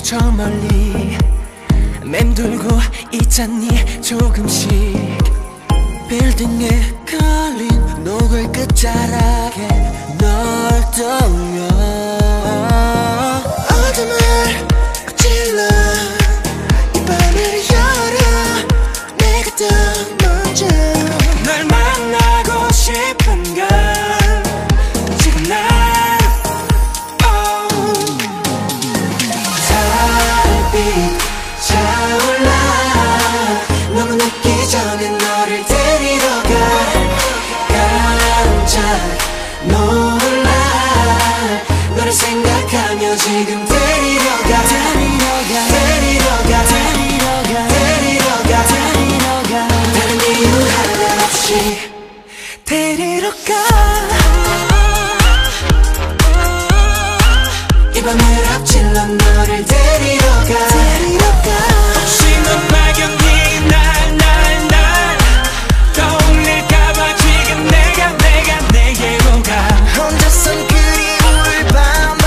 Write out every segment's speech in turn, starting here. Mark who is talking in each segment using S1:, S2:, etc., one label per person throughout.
S1: 저 멀리 맴돌고 있잖니 조금씩 빌딩에 걸린 노을 끝자락에 널 떠올려 어둠을 찔러 이 밤을 열어 내가 더 먼저 널 만나고 싶은걸 지금 난 달빛 차올라 너무 늦기 전에 너를 데리러 가 깜짝 놀라 너를 생각하며 지금 데리러 가 다른 이유 하나 없이 데리러 가 이 밤을 앞질러 너를 데리러 가 혹시 넌 막연히 날 떠올릴까봐 지금 내가 내게로 가 혼자선 그리울 밤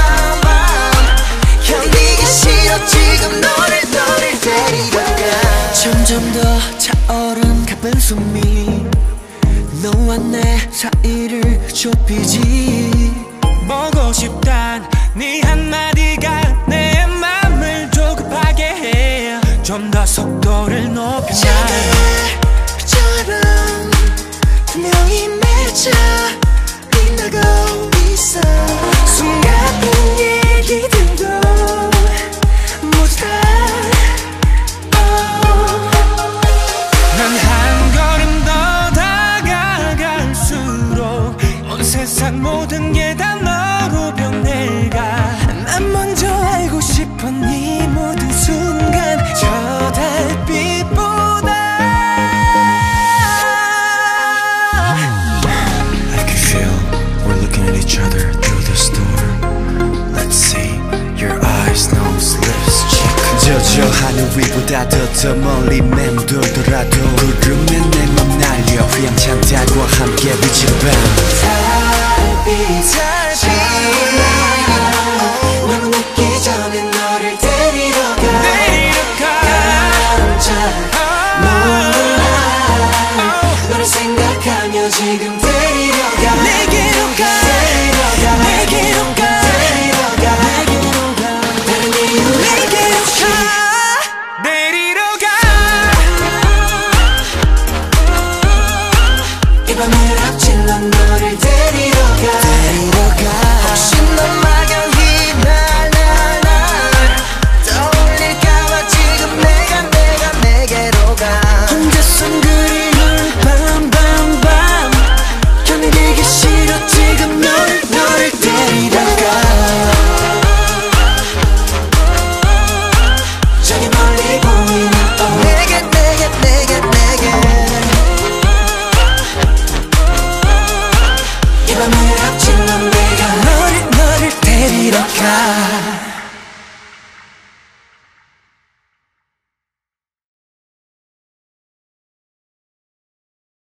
S1: 견디기 싫어 지금 너를 데리러 가 점점 더 차오른 가쁜 숨이 너와 내 사이를 좁히지 보고 싶단 네 한마디가 내 맘을 조급하게 해 좀 더 속도를 높여 처럼 분명히 맺혀 빛나고 있어 숨 같은 얘기들도 모두 다 난 한 걸음 더 다가갈수록 온 세상 모든 게 다 너로 변해가 난 먼저 알고 싶어 네 모든 순간 저 달빛보다 I can feel we're looking at each other through the storm Let's see your eyes, nose, lips, cheek 저 하늘 위보다 더 멀리 맴돌더라도 구름에 내 맘 날려 휘황찬 달과 함께 비친 밤 달빛 너무 늦기 전에 너를 데리러 가 깜짝 놀라 너를 생각하며 지금 데리러 가 내게로 가 다른 이유 내게로 가 데리러 가 이 밤을 앞질러 너를 데리러 가